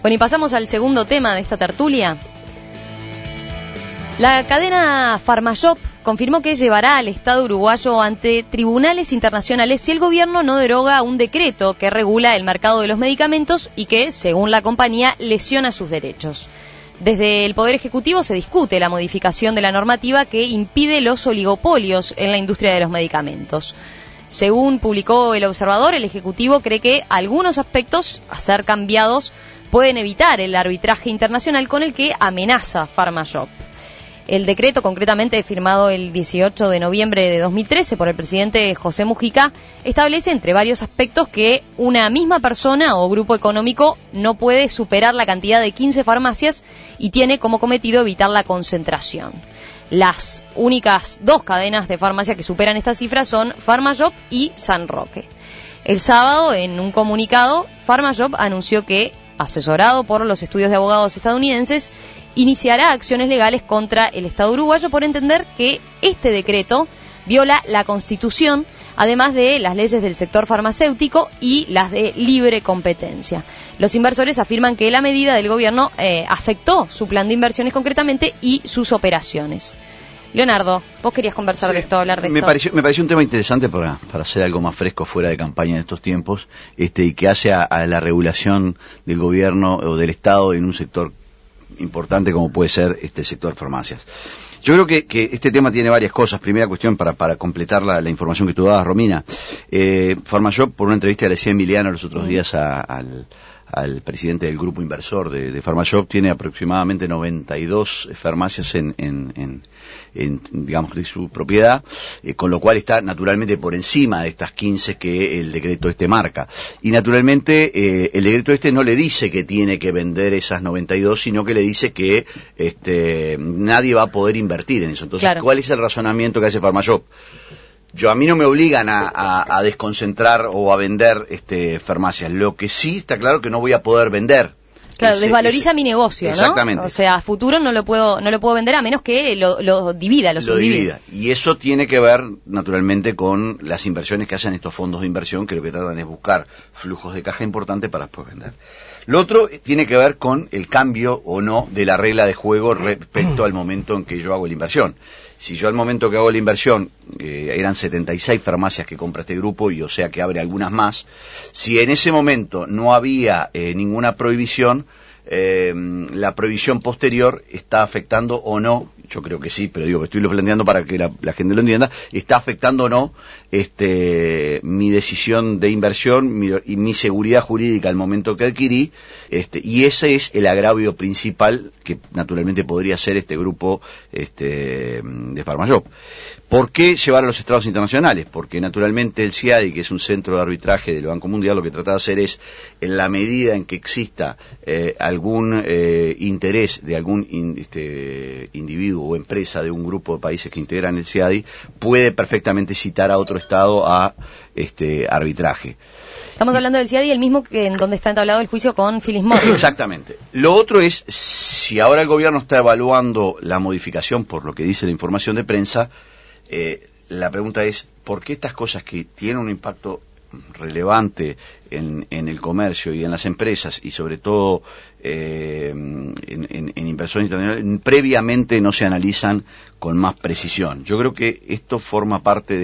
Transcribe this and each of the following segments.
Bueno, y pasamos al segundo tema de esta tertulia. La cadena Pharmashop confirmó que llevará al Estado uruguayo ante tribunales internacionales si el gobierno no deroga un decreto que regula el mercado de los medicamentos y que, según la compañía, lesiona sus derechos. Desde el Poder Ejecutivo se discute la modificación de la normativa que impide los oligopolios en la industria de los medicamentos. Según publicó El Observador, el Ejecutivo cree que algunos aspectos a ser cambiados pueden evitar el arbitraje internacional con el que amenaza Pharmashop. El decreto, concretamente firmado el 18 de noviembre de 2013 por el presidente José Mujica, establece entre varios aspectos que una misma persona o grupo económico no puede superar la cantidad de 15 farmacias y tiene como cometido evitar la concentración. Las únicas dos cadenas de farmacia que superan esta cifra son Pharmashop y San Roque. El sábado, en un comunicado, Pharmashop anunció que, asesorado por los estudios de abogados estadounidenses, iniciará acciones legales contra el Estado uruguayo por entender que este decreto viola la Constitución, además de las leyes del sector farmacéutico y las de libre competencia. Los inversores afirman que la medida del gobierno afectó su plan de inversiones concretamente y sus operaciones. Leonardo, vos querías conversar de esto, hablar de esto. Me pareció un tema interesante para hacer algo más fresco fuera de campaña en estos tiempos, y que hace a la regulación del gobierno o del Estado en un sector importante como puede ser este sector farmacias. Yo creo que este tema tiene varias cosas. Primera cuestión, para completar la información que tú dabas, Romina. Pharmashop, por una entrevista que le hacía Emiliano los otros días al presidente del grupo inversor de Pharmashop, tiene aproximadamente 92 farmacias en digamos, de su propiedad, con lo cual está naturalmente por encima de estas 15 que el decreto marca. Y naturalmente el decreto no le dice que tiene que vender esas 92, sino que le dice que nadie va a poder invertir en eso. Entonces, claro, ¿cuál es el razonamiento que hace Pharmashop? A mí no me obligan a desconcentrar o a vender farmacias. Lo que sí está claro que no voy a poder vender. Claro, desvaloriza mi negocio, ¿no? Exactamente. O sea, a futuro no lo puedo vender a menos que lo divida, lo subdivida. Y eso tiene que ver, naturalmente, con las inversiones que hacen estos fondos de inversión, que lo que tratan es buscar flujos de caja importantes para después vender. Lo otro tiene que ver con el cambio o no de la regla de juego respecto al momento en que yo hago la inversión. Si yo al momento que hago la inversión, eran 76 farmacias que compra este grupo, y o sea que abre algunas más, si en ese momento no había ninguna prohibición, la prohibición posterior está afectando o no, yo creo que sí, pero estoy planteando para que la gente lo entienda, está afectando o no mi decisión de inversión y mi seguridad jurídica al momento que adquirí, y ese es el agravio principal que naturalmente podría ser este grupo de Pharmashop. ¿Por qué llevar a los estrados internacionales? Porque naturalmente el CIADI, que es un centro de arbitraje del Banco Mundial, lo que trata de hacer es, en la medida en que exista algún interés de algún individuo o empresa de un grupo de países que integran el CIADI, puede perfectamente citar a otro estado a arbitraje. Estamos hablando del CIADI, el mismo que en donde está entablado el juicio con Philip Morris. Exactamente. Lo otro es, si ahora el gobierno está evaluando la modificación por lo que dice la información de prensa, la pregunta es, ¿por qué estas cosas que tienen un impacto relevante en el comercio y en las empresas, y sobre todo en inversiones internacionales, previamente no se analizan con más precisión? Yo creo que esto forma parte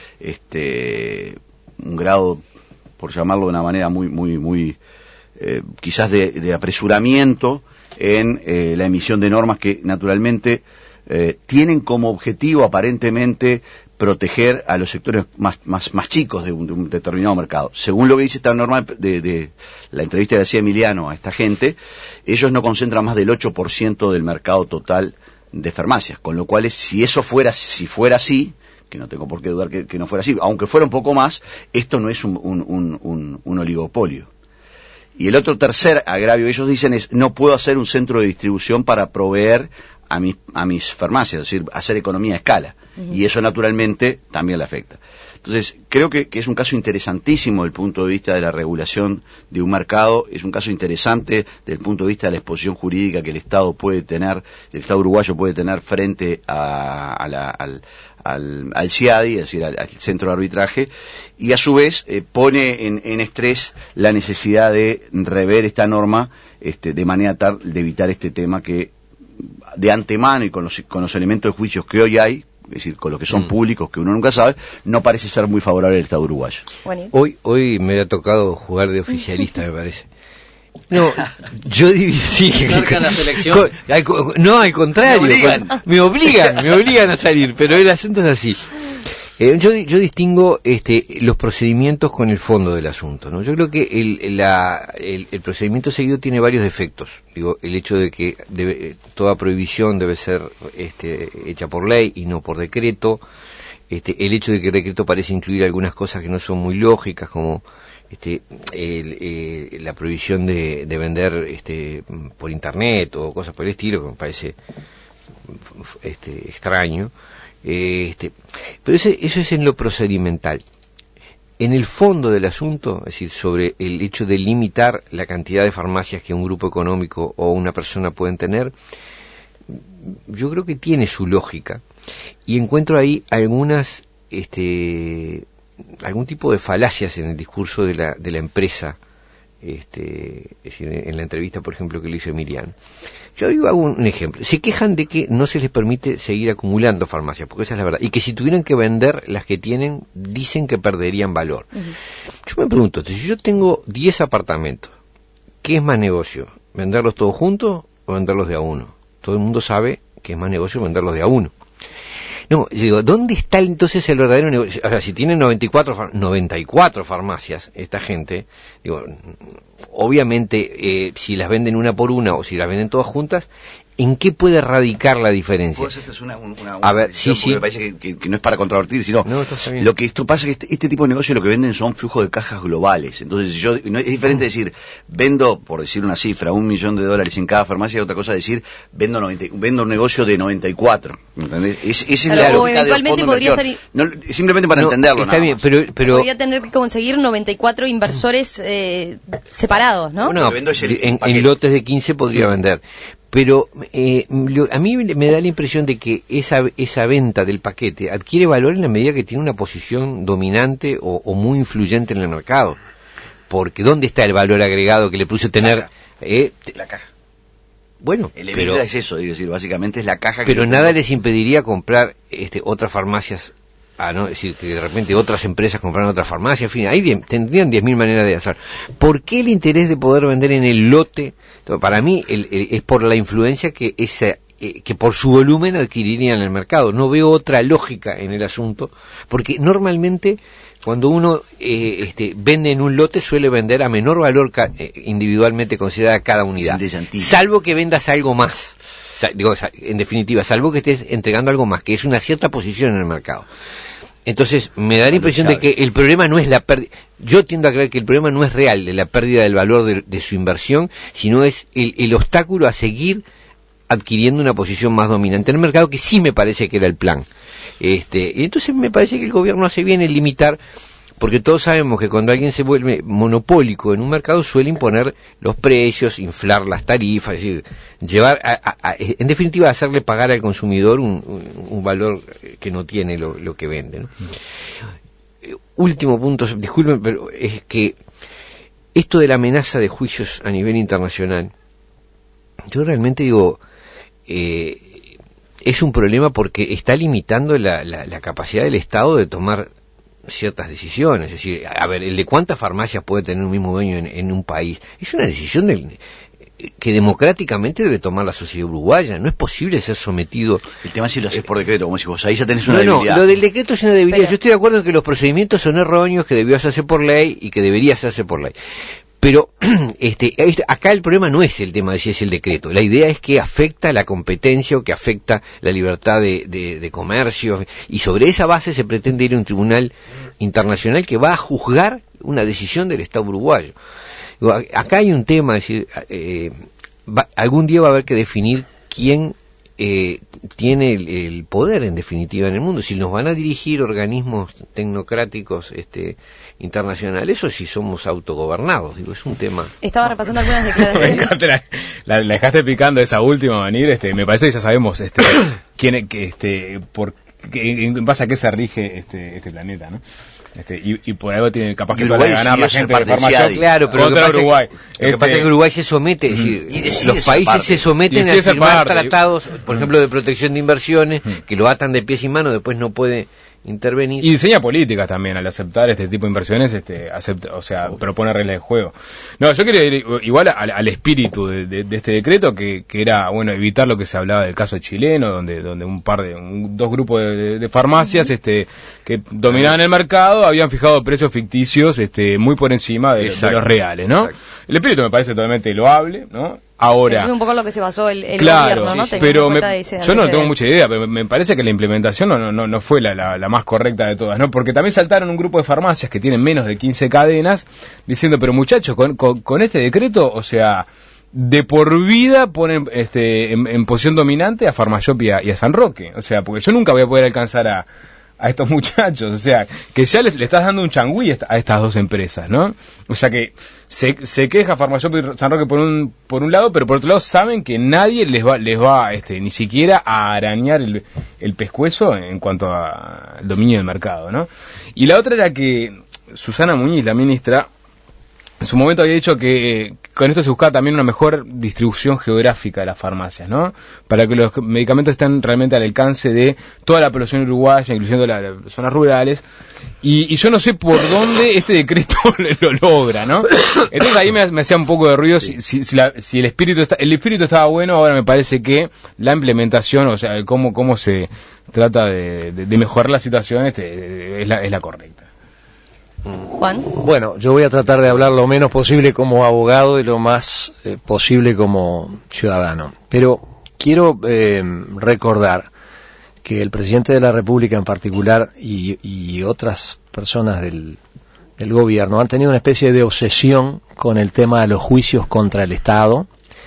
de un grado, por llamarlo de una manera muy quizás de apresuramiento en la emisión de normas que naturalmente tienen como objetivo aparentemente proteger a los sectores más chicos de un determinado mercado. Según lo que dice esta norma de la entrevista que hacía Emiliano a esta gente, ellos no concentran más del 8% del mercado total de farmacias, con lo cual si fuera así, que no tengo por qué dudar que no fuera así, aunque fuera un poco más, esto no es un oligopolio. Y el tercer agravio, ellos dicen, es no puedo hacer un centro de distribución para proveer a mis farmacias, es decir, hacer economía a escala. Uh-huh. Y eso naturalmente también le afecta. Entonces, creo que es un caso interesantísimo desde el punto de vista de la regulación de un mercado, es un caso interesante desde el punto de vista de la exposición jurídica que el Estado uruguayo puede tener frente al CIADI, es decir, al centro de arbitraje, y a su vez pone en estrés la necesidad de rever esta norma de manera tal de evitar este tema que de antemano y con los elementos de juicios que hoy hay, es decir, con los que son públicos, que uno nunca sabe, no parece ser muy favorable al Estado uruguayo. Hoy me ha tocado jugar de oficialista, me parece. No, yo digo, sí, ¿Cerca la selección? No, al contrario, me obligan a salir, pero el asunto es así. Yo distingo los procedimientos con el fondo del asunto, ¿no? Yo creo que el procedimiento seguido tiene varios defectos. Digo, el hecho de que toda prohibición debe ser hecha por ley y no por decreto. El hecho de que el decreto parece incluir algunas cosas que no son muy lógicas, como la prohibición de vender por internet o cosas por el estilo, que me parece extraño. Pero eso es en lo procedimental. En el fondo del asunto, es decir, sobre el hecho de limitar la cantidad de farmacias que un grupo económico o una persona pueden tener, yo creo que tiene su lógica y encuentro ahí algunas algún tipo de falacias en el discurso de la empresa, es decir, en la entrevista, por ejemplo, que le hizo Emiliano. Yo hago un ejemplo. Se quejan de que no se les permite seguir acumulando farmacias, porque esa es la verdad, y que si tuvieran que vender las que tienen, dicen que perderían valor. Yo me pregunto, si yo tengo 10 apartamentos, ¿qué es más negocio? ¿Venderlos todos juntos o venderlos de a uno? Todo el mundo sabe que es más negocio venderlos de a uno. No, yo digo, ¿dónde está entonces el verdadero negocio? Ahora, si tienen 94 farmacias, esta gente, digo, obviamente, si las venden una por una o si las venden todas juntas, ¿en qué puede radicar la diferencia? Pues esta es una a ver, sí. Me parece que no es para controvertir, sino lo que esto pasa es que este tipo de negocios lo que venden son flujos de cajas globales. Entonces, es diferente decir, vendo, por decir una cifra, $1 millón en cada farmacia, y otra cosa decir, vendo un negocio de 94. ¿Entendés? Esa es la lógica del fondo de inversión. No, simplemente para entenderlo. Está bien, pero podría tener que conseguir 94 inversores separados, ¿no? Bueno, en lotes de 15 podría vender. Pero a mí me da la impresión de que esa venta del paquete adquiere valor en la medida que tiene una posición dominante o muy influyente en el mercado. Porque ¿dónde está el valor agregado que le produce tener? La caja. Bueno, el EBITDA es eso, es decir, básicamente es la caja. Pero nada les impediría comprar otras farmacias. ¿No? Es decir, que de repente otras empresas compraran otras farmacias, en fin, tendrían 10.000 maneras de hacer. ¿Por qué el interés de poder vender en el lote? Para mí es por la influencia que por su volumen adquirirían en el mercado. No veo otra lógica en el asunto, porque normalmente cuando uno vende en un lote suele vender a menor valor individualmente considerada cada unidad, salvo que vendas algo más. En definitiva, salvo que estés entregando algo más, que es una cierta posición en el mercado. Entonces, me da la impresión de que el problema no es la pérdida. Yo tiendo a creer que el problema no es real de la pérdida del valor de su inversión, sino es el obstáculo a seguir adquiriendo una posición más dominante en el mercado, que sí me parece que era el plan. Y entonces me parece que el gobierno hace bien en limitar, porque todos sabemos que cuando alguien se vuelve monopólico en un mercado suele imponer los precios, inflar las tarifas, es decir, llevar en definitiva hacerle pagar al consumidor un valor que no tiene lo que vende, ¿no? Último punto, disculpen, pero es que esto de la amenaza de juicios a nivel internacional, yo realmente digo, es un problema porque está limitando la capacidad del Estado de tomar ciertas decisiones. Es decir, a ver, el de cuántas farmacias puede tener un mismo dueño en un país, es una decisión que democráticamente debe tomar la sociedad uruguaya. No es posible ser sometido. El tema es si lo haces por decreto, como si vos ahí ya tenés una debilidad. No, lo del decreto es una debilidad. Pero yo estoy de acuerdo en que los procedimientos son erróneos, que debió hacerse por ley y que debería hacerse por ley. Pero acá el problema no es el tema de si es el decreto. La idea es que afecta la competencia o que afecta la libertad de comercio, y sobre esa base se pretende ir a un tribunal internacional que va a juzgar una decisión del Estado uruguayo. Acá hay un tema, es decir, algún día va a haber que definir quién tiene el poder en definitiva en el mundo, si nos van a dirigir organismos tecnocráticos internacionales o si somos autogobernados. Digo, es un tema. Estaba repasando algunas declaraciones. la dejaste picando esa última, Manir. Me parece que ya sabemos quién en base a qué se rige este planeta, ¿no? y por algo tiene capaz que Uruguay ganar la gente de Farmashop, claro, pero contra Uruguay. Lo que pasa es que Uruguay se somete, es decir, los países se someten a firmar tratados, por ejemplo, de protección de inversiones, que lo atan de pies y manos, después no puede intervenir. Y diseña políticas también al aceptar este tipo de inversiones, propone reglas de juego. No, yo quería ir igual al espíritu de este decreto, que era, bueno, evitar lo que se hablaba del caso chileno, donde dos grupos de farmacias que dominaban el mercado habían fijado precios ficticios muy por encima de los reales, ¿no? Exacto. El espíritu me parece totalmente loable, ¿no? Ahora, eso es un poco lo que se basó el claro, gobierno, ¿no? Sí, pero yo no tengo mucha idea, pero me parece que la implementación no fue la más correcta de todas, ¿no? Porque también saltaron un grupo de farmacias que tienen menos de 15 cadenas diciendo, pero muchachos, con este decreto, o sea, de por vida ponen en posición dominante a Farmashop y a San Roque, o sea, porque yo nunca voy a poder alcanzar a estos muchachos, o sea, que ya le estás dando un changüí a estas dos empresas, ¿no? O sea que se queja Farmashop y San Roque por un lado, pero por otro lado saben que nadie les va ni siquiera a arañar el pescuezo en cuanto al dominio del mercado, ¿no? Y la otra era que Susana Muñiz, la ministra, en su momento había dicho que con esto se buscaba también una mejor distribución geográfica de las farmacias, ¿no? Para que los medicamentos estén realmente al alcance de toda la población uruguaya, incluyendo las zonas rurales. Y yo no sé por dónde este decreto lo logra, ¿no? Entonces ahí me hacía un poco de ruido si el espíritu estaba bueno. Ahora me parece que la implementación, o sea, cómo se trata de mejorar la situación es la correcta. Juan. Bueno, yo voy a tratar de hablar lo menos posible como abogado y lo más posible como ciudadano. Pero quiero recordar que el presidente de la República en particular y otras personas del gobierno han tenido una especie de obsesión con el tema de los juicios contra el Estado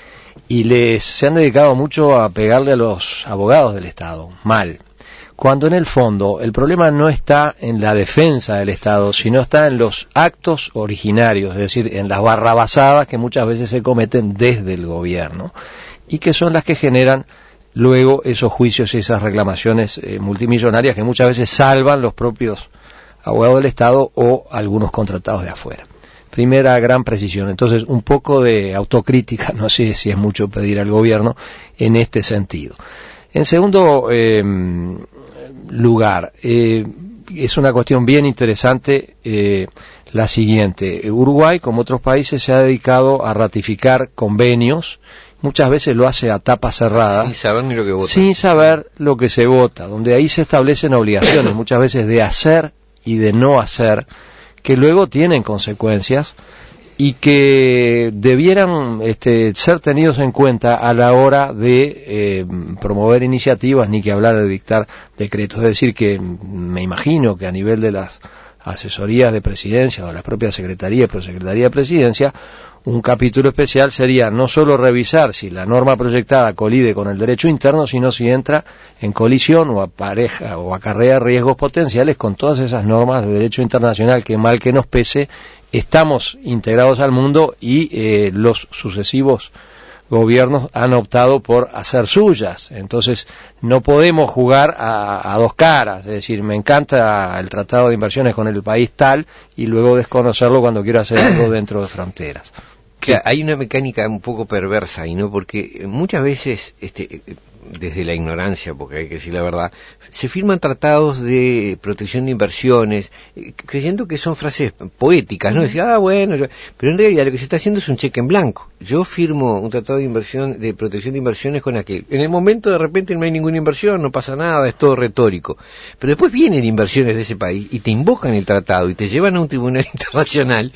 y se han dedicado mucho a pegarle a los abogados del Estado, mal. Cuando en el fondo el problema no está en la defensa del Estado, sino está en los actos originarios, es decir, en las barrabasadas que muchas veces se cometen desde el gobierno y que son las que generan luego esos juicios y esas reclamaciones multimillonarias que muchas veces salvan los propios abogados del Estado o algunos contratados de afuera. Primera gran precisión. Entonces, un poco de autocrítica, no sé si es mucho pedir al gobierno en este sentido. En segundo lugar, es una cuestión bien interesante la siguiente. Uruguay, como otros países, se ha dedicado a ratificar convenios, muchas veces lo hace a tapa cerrada, sin saber ni lo que vota. Sin saber lo que se vota, donde ahí se establecen obligaciones, muchas veces de hacer y de no hacer, que luego tienen consecuencias y que debieran ser tenidos en cuenta a la hora de promover iniciativas, ni que hablar de dictar decretos. Es decir, que me imagino que a nivel de las asesorías de presidencia o de las propias secretarías y prosecretaría de presidencia, un capítulo especial sería no solo revisar si la norma proyectada colide con el derecho interno, sino si entra en colisión o apareja o acarrea riesgos potenciales con todas esas normas de derecho internacional que, mal que nos pese, estamos integrados al mundo y los sucesivos gobiernos han optado por hacer suyas. Entonces no podemos jugar a dos caras, es decir, me encanta el tratado de inversiones con el país tal y luego desconocerlo cuando quiero hacer algo dentro de fronteras. Claro, hay una mecánica un poco perversa ahí, ¿no? Porque muchas veces desde la ignorancia, porque hay que decir la verdad, se firman tratados de protección de inversiones, creyendo que son frases poéticas, ¿no? Decir, bueno, pero en realidad lo que se está haciendo es un cheque en blanco. Yo firmo un tratado de protección de inversiones con aquel. En el momento de repente no hay ninguna inversión, no pasa nada, es todo retórico. Pero después vienen inversiones de ese país y te invocan el tratado y te llevan a un tribunal internacional,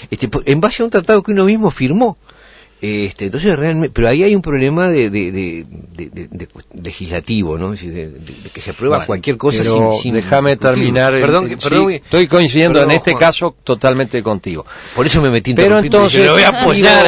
en base a un tratado que uno mismo firmó. Entonces realmente, pero ahí hay un problema de legislativo, ¿no? De que se aprueba cualquier cosa sin déjame terminar. Perdón, estoy coincidiendo en este caso totalmente contigo. Por eso me metí pero entonces lo voy a apoyar.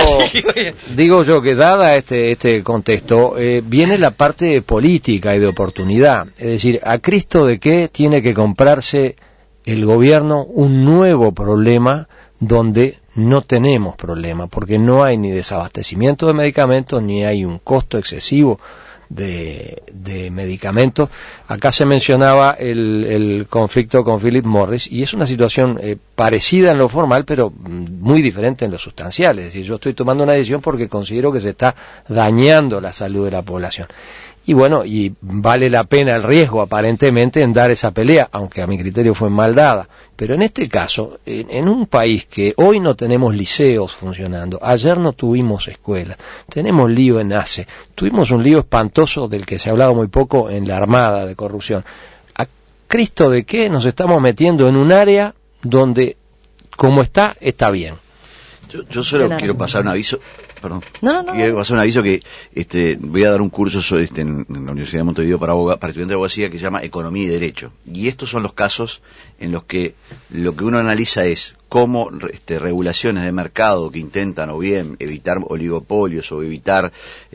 Digo yo que dada este contexto viene la parte política y de oportunidad, es decir, ¿a Cristo de qué tiene que comprarse el gobierno un nuevo problema donde no tenemos problema, porque no hay ni desabastecimiento de medicamentos, ni hay un costo excesivo de medicamentos. Acá se mencionaba el conflicto con Philip Morris, y es una situación parecida en lo formal, pero muy diferente en lo sustancial. Es decir, yo estoy tomando una decisión porque considero que se está dañando la salud de la población. Y bueno, y vale la pena el riesgo aparentemente en dar esa pelea, aunque a mi criterio fue mal dada. Pero en este caso, en un país que hoy no tenemos liceos funcionando, ayer no tuvimos escuelas, tenemos lío en ACE, tuvimos un lío espantoso del que se ha hablado muy poco en la Armada de corrupción. ¿A Cristo de qué nos estamos metiendo en un área donde, como está bien? Yo solo quiero pasar un aviso. Perdón. No. Quiero pasar un aviso que voy a dar un curso en la Universidad de Montevideo para estudiantes de abogacía que se llama Economía y Derecho. Y estos son los casos en los que lo que uno analiza es cómo regulaciones de mercado que intentan o bien evitar oligopolios o evitar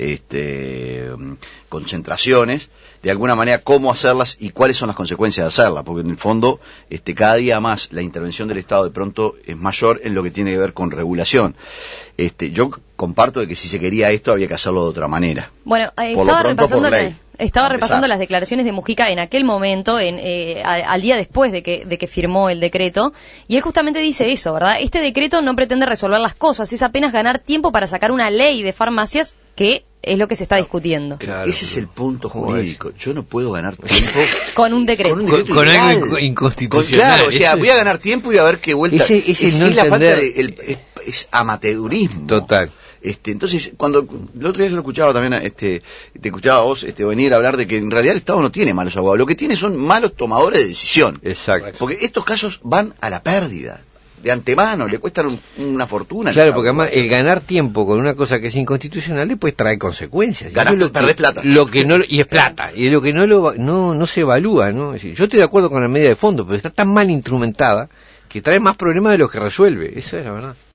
concentraciones, de alguna manera cómo hacerlas y cuáles son las consecuencias de hacerlas, porque en el fondo cada día más la intervención del Estado de pronto es mayor en lo que tiene que ver con regulación. Yo comparto de que si se quería esto había que hacerlo de otra manera. Bueno, estaba repasando las declaraciones de Mujica en aquel momento, al día después de que firmó el decreto, y él justamente dice eso, ¿verdad? Este decreto no pretende resolver las cosas, es apenas ganar tiempo para sacar una ley de farmacias que es lo que se está discutiendo. Claro, ese es el punto jurídico. Yo no puedo ganar tiempo con un decreto. Con algo inconstitucional. Claro, o sea, voy a ganar tiempo y a ver qué vuelta. Es la falta de es amateurismo. Total. Entonces, cuando el otro día yo lo escuchaba también, te escuchaba a vos venir a hablar de que en realidad el Estado no tiene malos abogados, lo que tiene son malos tomadores de decisión. Exacto. Porque estos casos van a la pérdida. De antemano, le cuestan una fortuna. Claro, porque además el ganar tiempo con una cosa que es inconstitucional después trae consecuencias. Perdés plata. Y es plata, y es lo que no se evalúa, ¿no? Es decir, yo estoy de acuerdo con la medida de fondo, pero está tan mal instrumentada que trae más problemas de los que resuelve. Esa es la verdad.